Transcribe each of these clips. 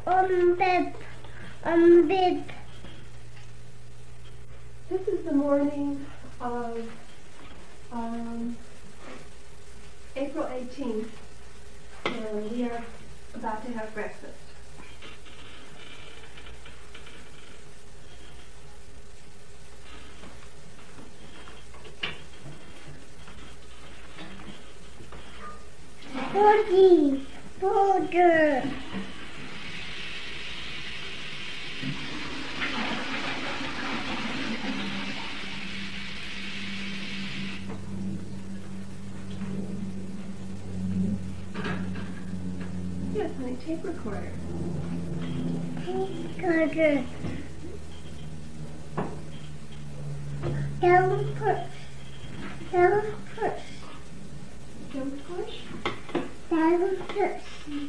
Bed. Bed. This is the morning of April 18th, and we are about to have breakfast. Boogie. Burger. Yes, honey, tape recorder. Burger. Down push. Down push. Don't push. Down push.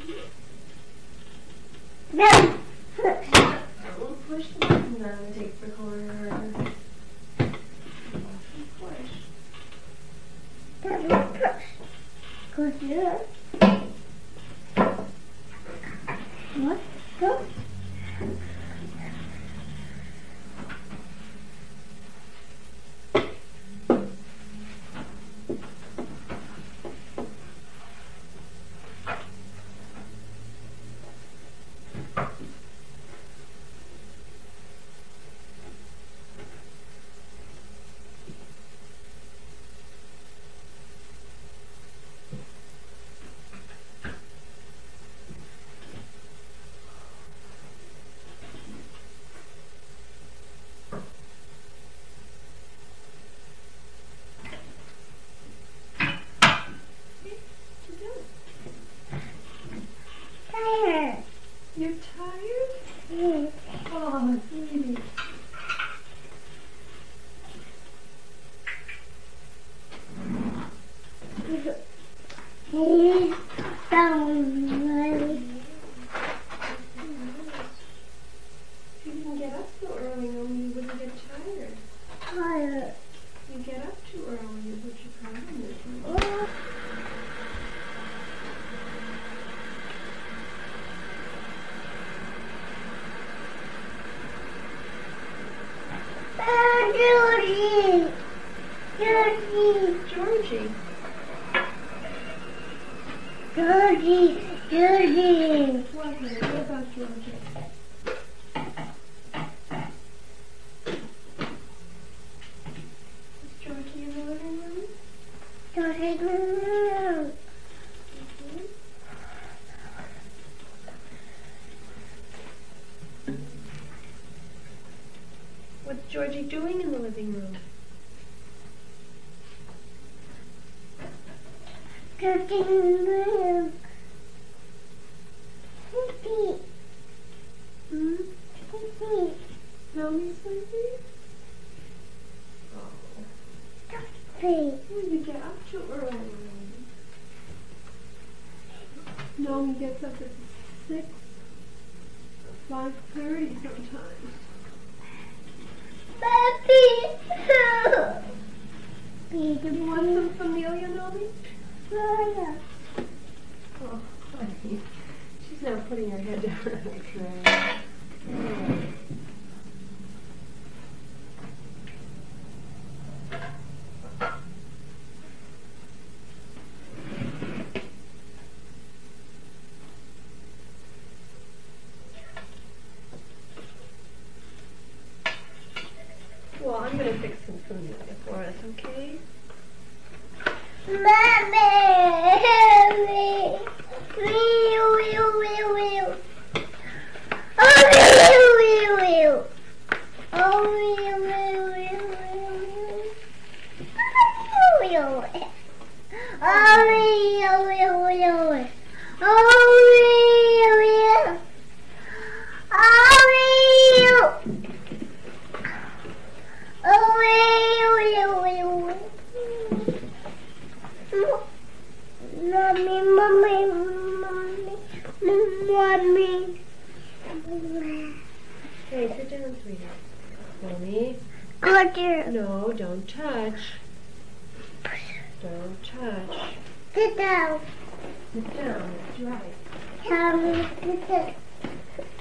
Down push. Don't push the button on the tape recorder. Push. Down push. Go here. What? Go. Tired. You're tired? Yes. Oh, sweetie. He's down. If you didn't get up so early, no, you wouldn't get tired. Tired. You get up too early is what your problem is. Oh. Georgie. Georgie. Georgie. Georgie. Georgie. What, honey? What about Georgie? Is Georgie in the living room? Georgie. What's Georgie doing in the living room? Georgie. Sleepy. Sleepy. Mommy's sleepy? Oh. Sleepy. You get up too early. Nomi gets up at 6, 5:30 sometimes. Papi. You want some familia, Nomi? Mama. Oh, honey. She's now putting her head down on the tray. Oh. Well, I'm going to fix some familia for us, okay? Mommy. Hey, sit down, sweetie. Mommy. No, don't touch. Don't touch. Sit down. Sit down, that's right. Sit down.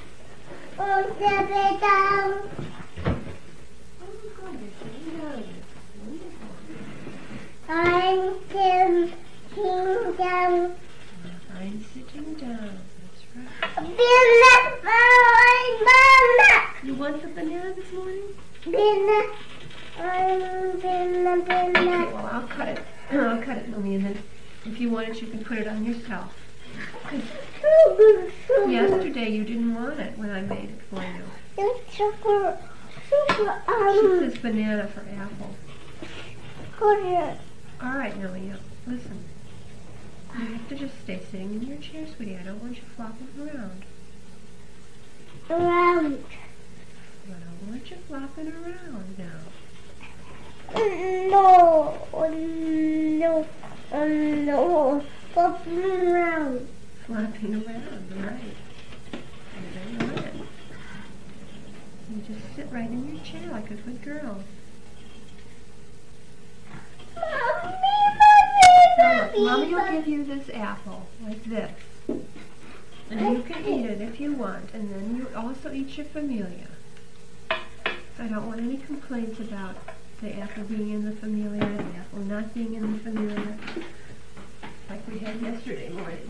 Oh, the down. Oh, good. You're sitting down. Wonderful. I'm sitting down. I'm sitting down. That's right. Banana, banana. You want the banana this morning? Banana, banana, Okay, banana. well, I'll cut it. I'll cut it, Lily, and then if you want it, you can put it on yourself. 'Cause yesterday you didn't want it when I made it for you. It's super, She says banana for apple. good. All right, Lily, listen. You have to just stay sitting in your chair, sweetie. I don't want you flopping around. Around. I don't want you flopping around now. No, no, no. Flopping around. Flopping around, right. I don't want it. You just sit right in your chair like a good girl. Now, look, Mommy will give you this apple, like this. And you can eat it if you want, and then you also eat your familia. I don't want any complaints about the apple being in the familia, the apple not being in the familia, like we had yesterday morning.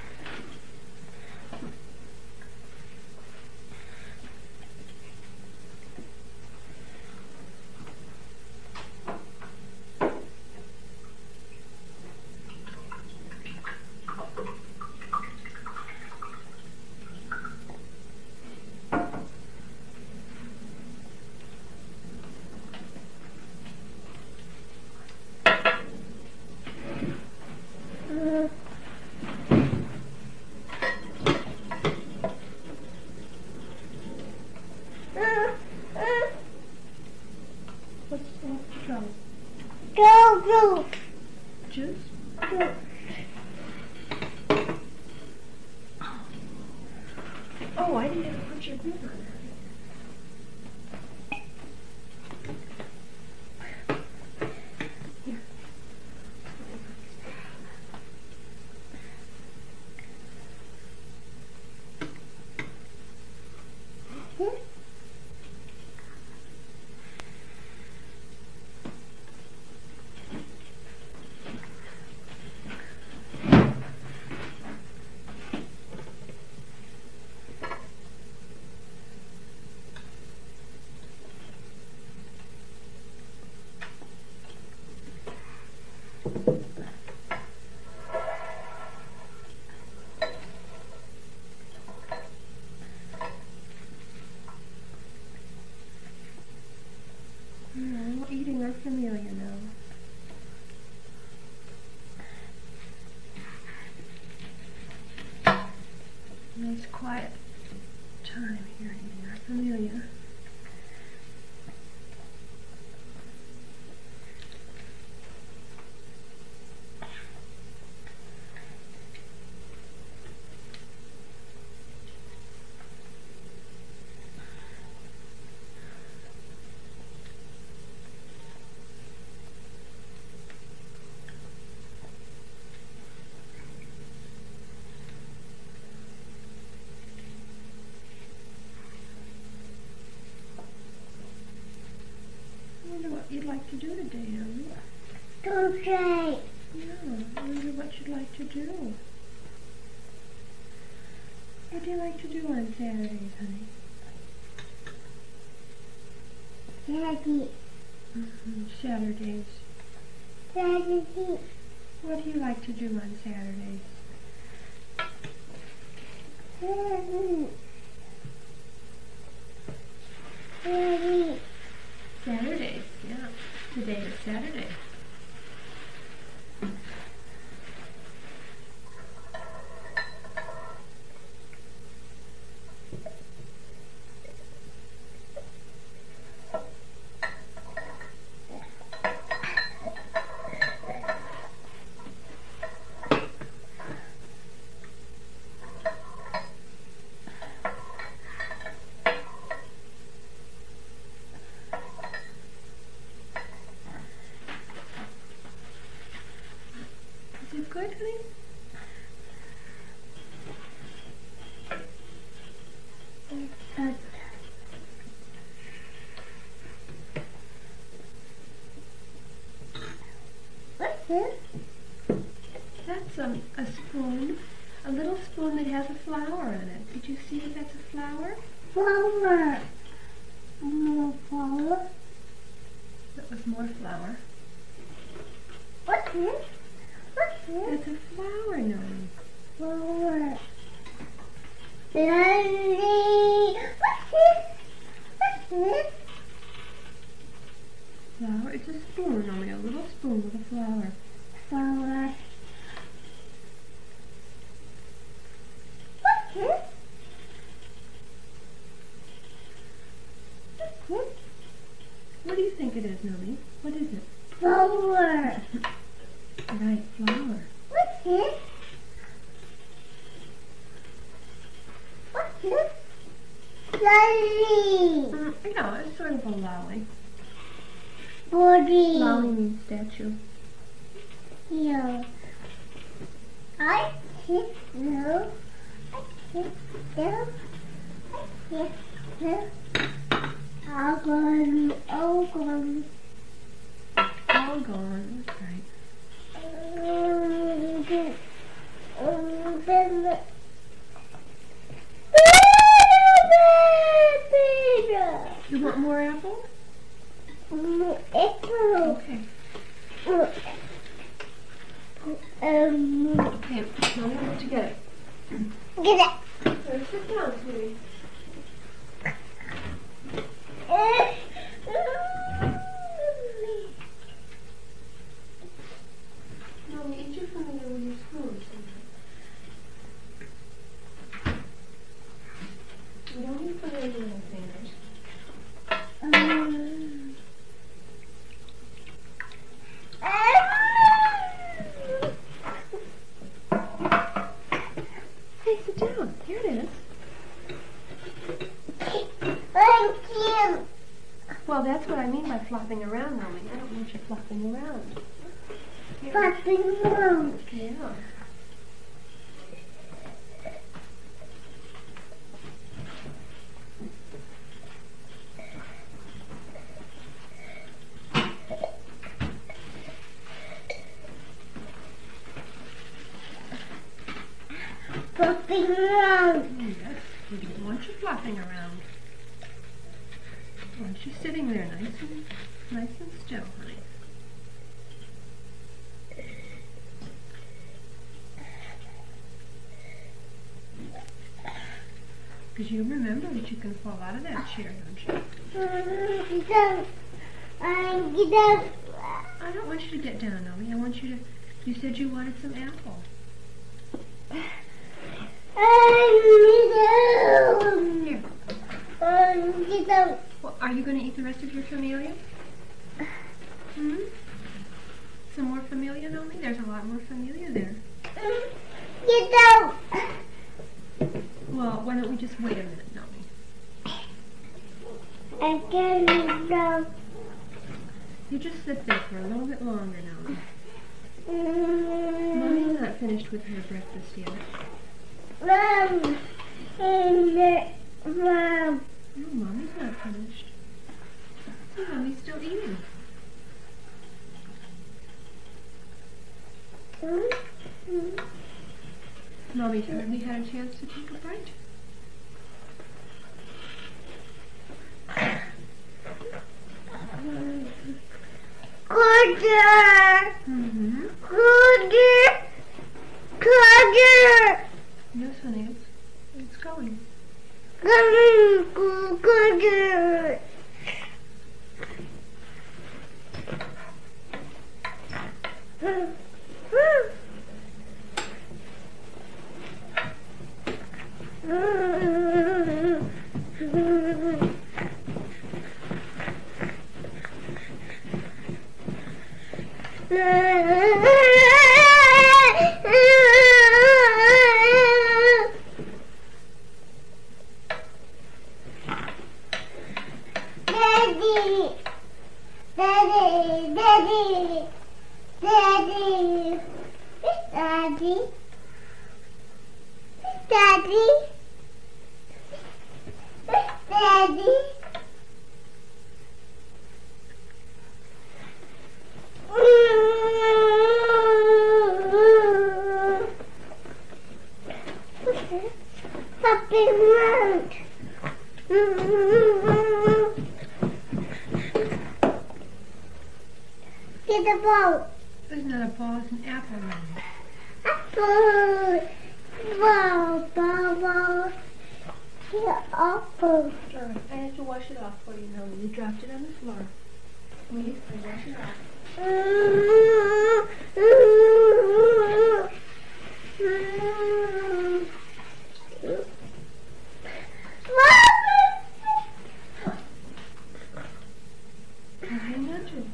What's the trouble? Go. Juice? Oh, I didn't even put your bin on there. Here. No, we're eating our familia now. Nice quiet time here eating our familia. I wonder what you'd like to do today, Ellie. Don't say. Yeah, I wonder what you'd like to do. What do you like to do on Saturdays, honey? Daddy. Saturdays. Daddy. What do you like to do on Saturdays? Daddy. Daddy. Saturdays, yeah. Today is Saturday. has a flower on it. Did you see that that's a flower? Flower. More flower. That was more flower. What's this? What's this? It's a flower, Nomi. Flower. Daddy. What's this? What's this? Flower? It's a spoon, Nomi. A little spoon with a flower. Flower. What's this? What's this? What do you think it is, Nomi? What is it? Flower. Right, flower. What's this? What's this? Lolly. No, it's sort of a lolly. Body. Lolly means statue. Here. I kiss you. I kiss you. I kiss you. All gone. All gone. That's right. You want more apple? Okay. Okay, Mommy wants to get it. Get it. So sit down, sweetie. Mommy, eat your familiar with your spoon. You don't need familiar with your fingers. Hey, sit down. Here it is. Thank you. Well, that's what I mean by flopping around, Mommy. I don't want you flopping around. Here. Popping around. Yeah. Popping around. Yes, we don't want you flopping around. I want you sitting there nice and still, honey. Because you remember that you can fall out of that chair, don't you? Get up. Get up. I don't want you to get down, Nomi. I want you to... You said you wanted some apple. Here. Get up. Well, are you going to eat the rest of your familia? Hmm? Some more familia, Nomi? There's a lot more familia there. Get up. Well, why don't we just wait a minute, Nomi? I can't get up. You just sit there for a little bit longer, Nomi. Mommy's not finished with her breakfast yet. Mom. Mom. No, Mommy's not finished. See, Mommy's still eating. Mommy's hardly had a chance to take a bite. Quarter. Mm-hmm. Quarter. Quarter. Yes, honey, it's going. Quarter. Daddy, Daddy, Daddy, Daddy, Daddy, Daddy, Daddy. Okay. Puppy mount. Get the ball. It's not a ball, it's an apple, Mommy. Apple. Ball, ball, ball. Get apple. Alright, I have to wash it off for you now. You dropped it on the floor. Wait, I wash it off. Hang on to it.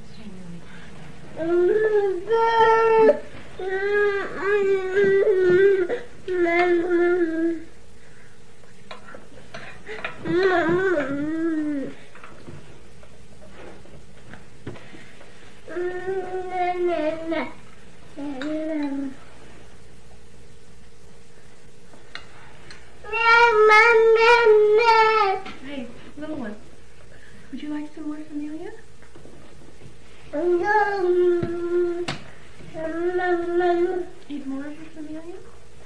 Hey, little one. Would you like some more Familia? Eat more of your Familia?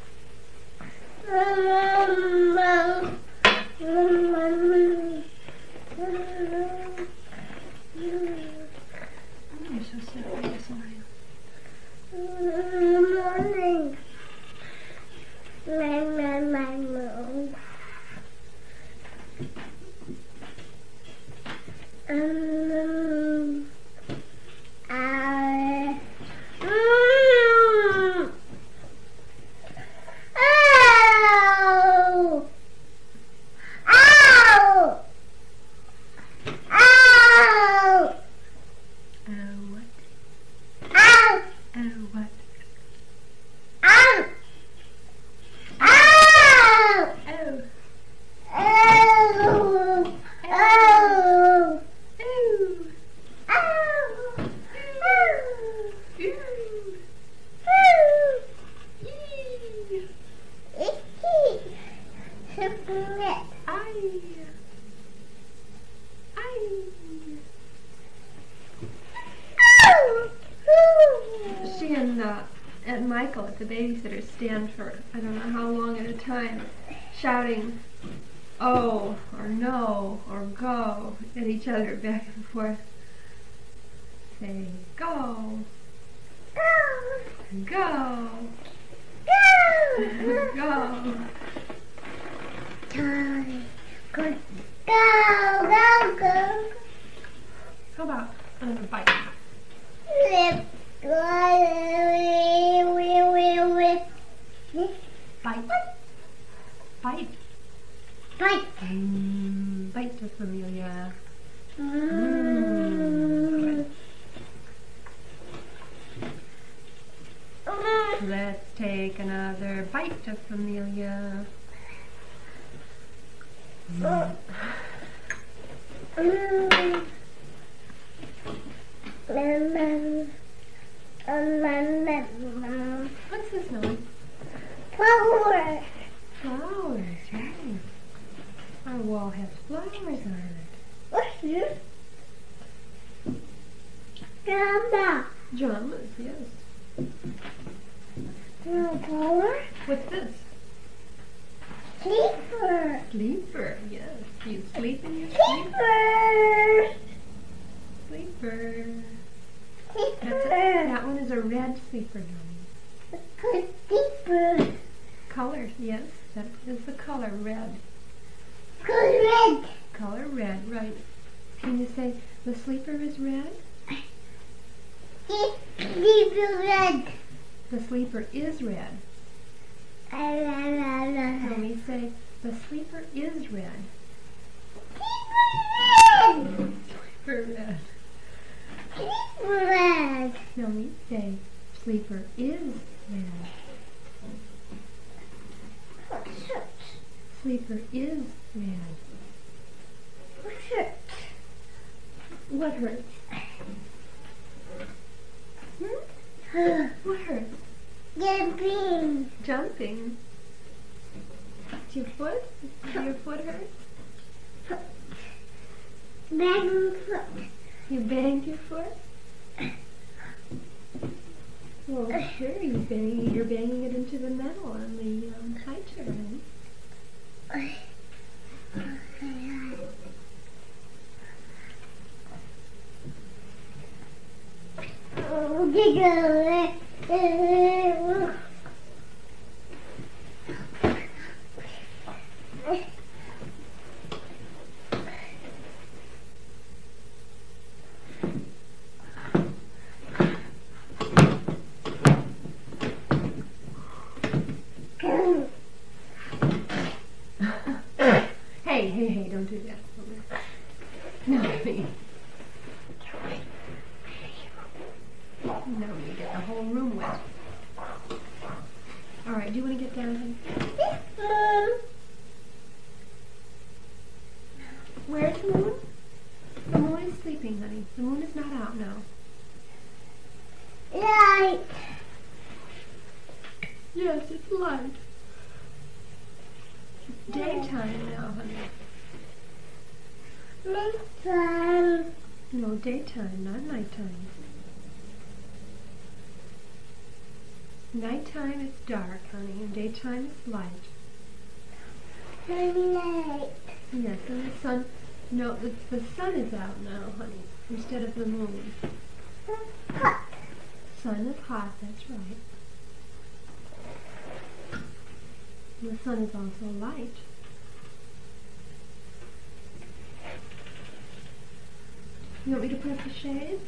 Oh, you're so sick. I'm sorry. She and Michael at the babysitter stand for I don't know how long at a time, shouting "oh" or "no" or "go" at each other back and forth. Say "go, go, go." Go, go, go. How about another bite? Bite. Bite. Bite. Bite. Bite to Familia. Let's take another bite to Familia. What's this noise? Flower. Flowers, right. Our wall has flowers on it. What's this? Grandma. Dramas, yes. Flower. What's this? Sleeper. Sleeper, yes. You sleep in your sleep. Sleeper. Sleeper. That one is a red sleeper, Johnny. Sleeper. Color, yes. That is the color red. Red. Color red, right. Can you say the sleeper is red? Sleeper red. The sleeper is red. Let me say the sleeper is red. Sleeper red. Red. Now we say sleeper is red. Sleeper is red. What hurts? What hurts? Jumping. Jumping. Your foot? Does your foot hurt? Bang foot. You banged your foot? Well, sure, you're banging it into the metal on the high chair, right? Hey, don't do that. No, honey. No, you get the whole room wet. All right, do you want to get down, honey? Where's the moon? The moon is sleeping, honey. The moon is not out now. Light. Yes, it's light. It's daytime now, honey. Nighttime. No, daytime, not nighttime. Nighttime is dark, honey, and daytime is light. Light. Yes, and the sun. No, the sun is out now, honey, instead of the moon. Hot. Sun is hot, that's right. The sun is also light. You want me to press the shade?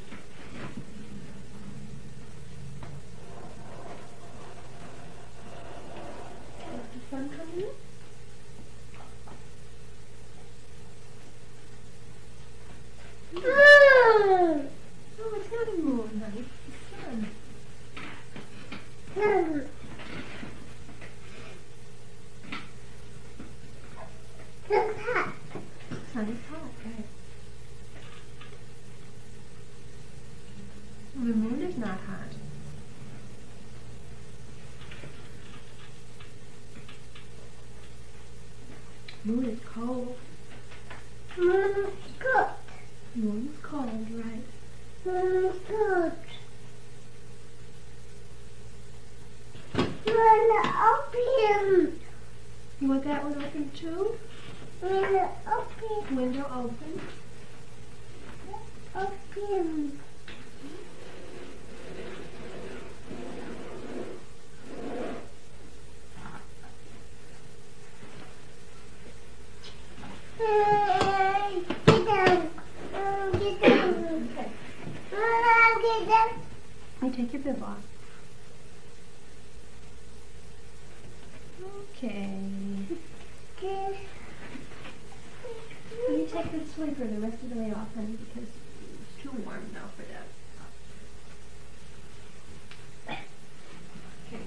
Is the sun coming in? Moon. No, it's not a moon, honey. It's the sun. Sun. Sun's hot. Sun is hot, right? The moon is not hot. Moon is cold. Moon is good. Moon is cold, right? Moon is good. Moon open. You want that one open too? Moon open. Window open. Open. Get down. Get down. Get down. You take your bib off. Okay. Okay. You take the sleeper the rest of the way off, honey, because it's too warm now for that. Okay.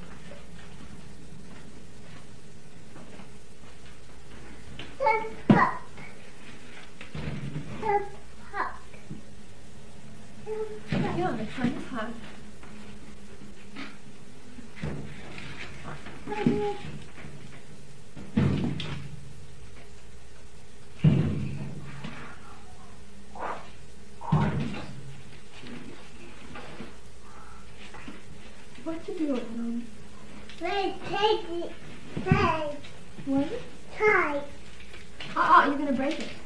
Sun's hot. Sun's hot. Yeah, the sun is hot. What you doing, Mom? Let's take it. Tie. What? Tie. Oh, you're gonna break it.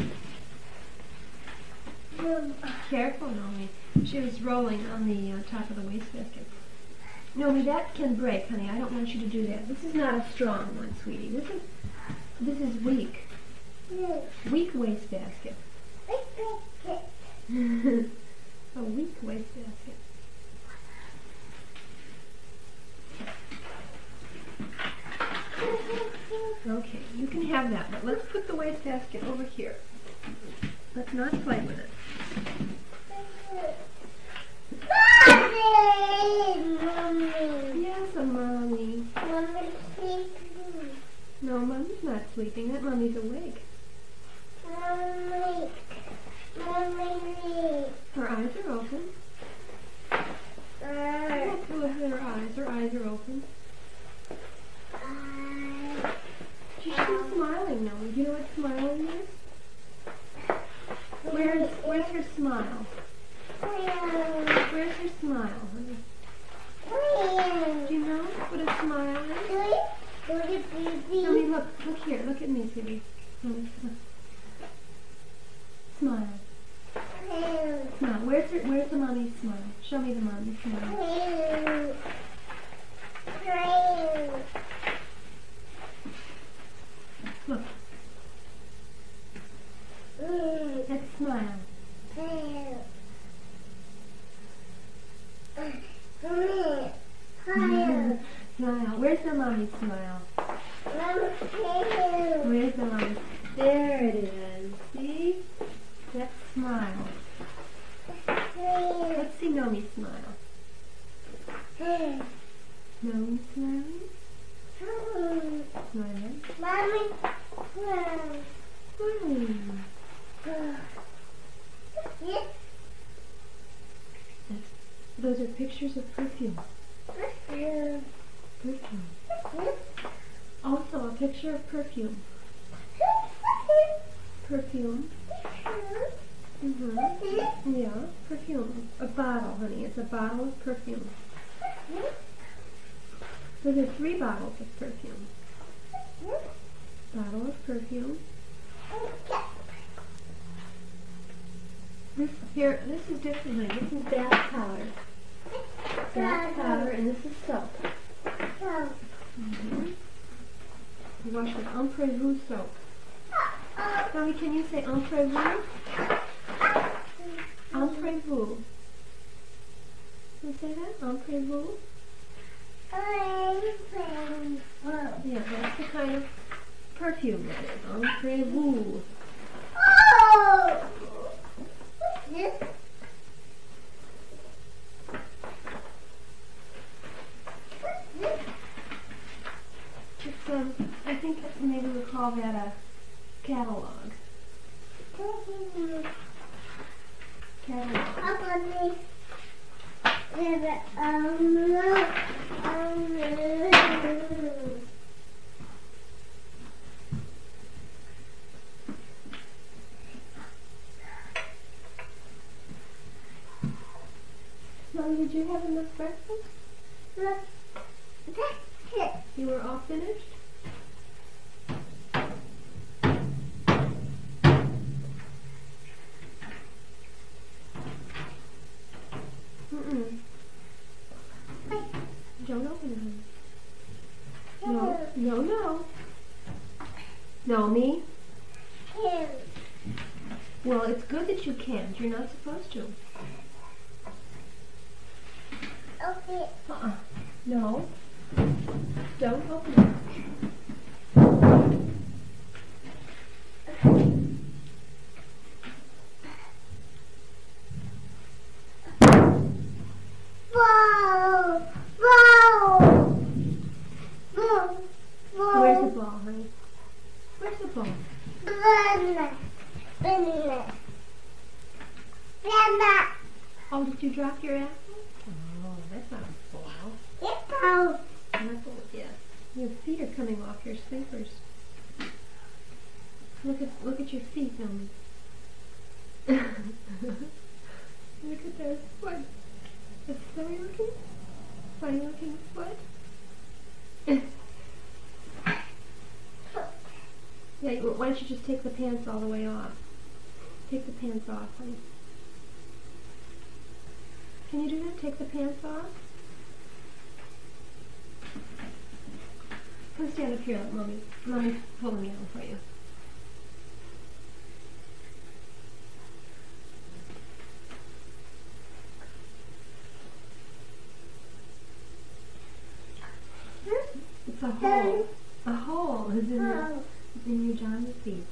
Boom. Careful, Nomi. She was rolling on the top of the wastebasket. Nomi, that can break, honey. I don't want you to do that. This is not a strong one, sweetie. This is weak. Yes. Weak wastebasket. Let's take it. A weak wastebasket. Okay, you can have that, but let's put the wastebasket over here. Let's not play with it. Mommy. Yes, a mommy. Mommy's sleeping. No, mommy's not sleeping. That mommy's awake. Mommy. Mommy. Her eyes are open. Look at her eyes. Her eyes are open. She's smiling now. Do you know what smiling is? Where's her smile? Where's her smile, honey? Do you know what a smile is? Honey, look here. Look at me, sweetie. Honey, look. Smile. Smile. Where's the mommy smile? Show me the mommy smile. Look. Let's smile. Smile. Where's the mommy smile? Where's the mommy? There it is. See? Let's smile. Let's see Nomi smile. Nomi smiling? Smiling? Mommy, Smiling. yes, Those are pictures of perfume. Perfume. Also a picture of perfume. Perfume. Yeah, perfume. A bottle, honey. It's a bottle of perfume. So there are 3 bottles of perfume. Bottle of perfume. This is different, honey. This is bath powder. Bath powder, and this is soap. You wash with Emprez-vous soap. Mommy, can you say Emprez-vous? Emprez-vous. Can you say that? Emprez-vous? Yeah, that's the kind of perfume that is. Emprez-vous. It's, I think maybe we'll call that a catalog. Catalog. Mom, did you have enough breakfast? You were all finished? Don't open it. No. No, me? Well, it's good that you can't. You're not supposed to. Okay. No. Don't open it. Where's the ball, honey? Where's the ball? Oh, did you drop your apple? Oh, that's not a ball. Apple, yes. Your feet are coming off your slippers. Look at your feet, Nomi. Look at their foot. It's funny looking foot. Yeah, why don't you just take the pants all the way off? Take the pants off, honey. Can you do that? Take the pants off? Come stand up here, let Mommy's pulling me out for you. It's a hole. A hole is in your John's feet.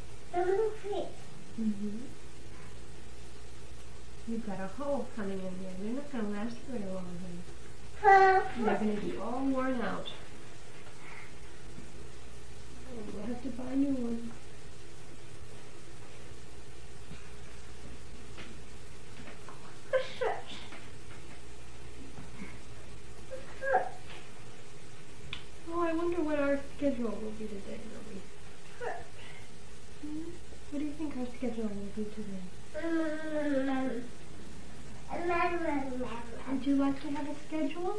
You've got a hole coming in there. They're not going to last very long, honey. They're going to be all worn out. We'll have to buy a new one. Oh, I wonder what our schedule will be today, Nomi. What do you think our schedule will be today? Would you like to have a schedule?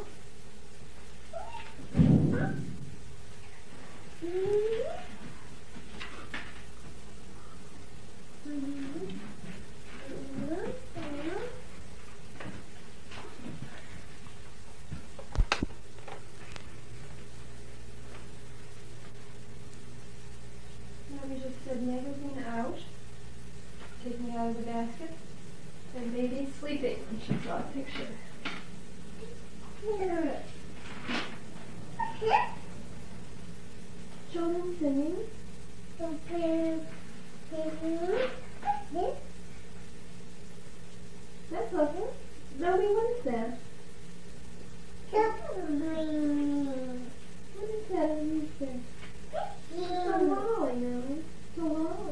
setting everything out, taking it out of the basket, and baby's sleeping when she saw a picture. Good. Children singing. That's lovely. Zoe, what is that? What is that underneath there? It's a lolly, Nellie. It's a lolly.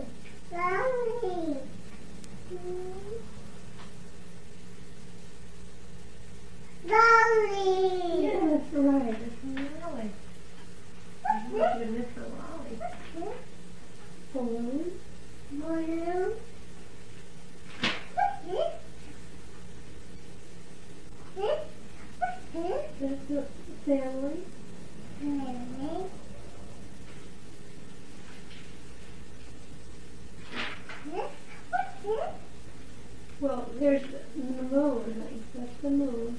Yes, right. It's a lolly. I want you to miss the lolly. Balloon. That's a family. Well, there's the moon, honey. That's the moon.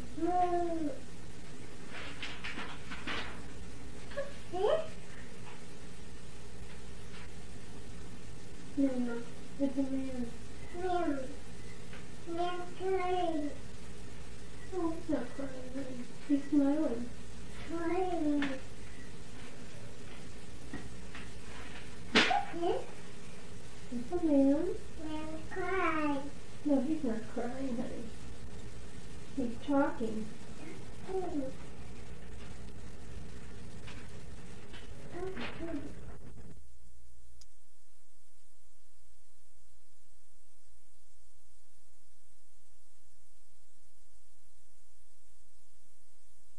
No, it's a man. Oh, he's not crying, honey. He's smiling. It's a man. No, he's not crying, honey. He's talking.